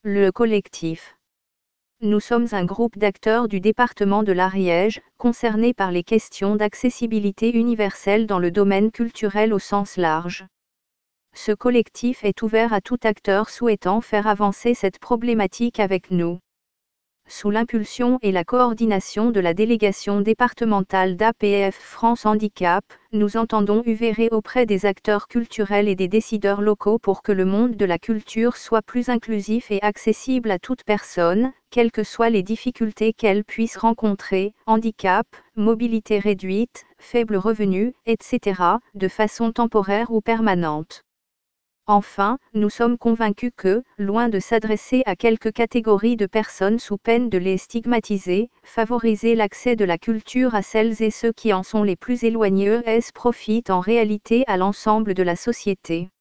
Le collectif. Nous sommes un groupe d'acteurs du département de l'Ariège, concernés par les questions d'accessibilité universelle dans le domaine culturel au sens large. Ce collectif est ouvert à tout acteur souhaitant faire avancer cette problématique avec nous. Sous l'impulsion et la coordination de la délégation départementale d'APF France Handicap, nous entendons œuvrer auprès des acteurs culturels et des décideurs locaux pour que le monde de la culture soit plus inclusif et accessible à toute personne, quelles que soient les difficultés qu'elle puisse rencontrer, handicap, mobilité réduite, faible revenu, etc., de façon temporaire ou permanente. Enfin, nous sommes convaincus que, loin de s'adresser à quelques catégories de personnes sous peine de les stigmatiser, favoriser l'accès de la culture à celles et ceux qui en sont les plus éloignés profitent en réalité à l'ensemble de la société.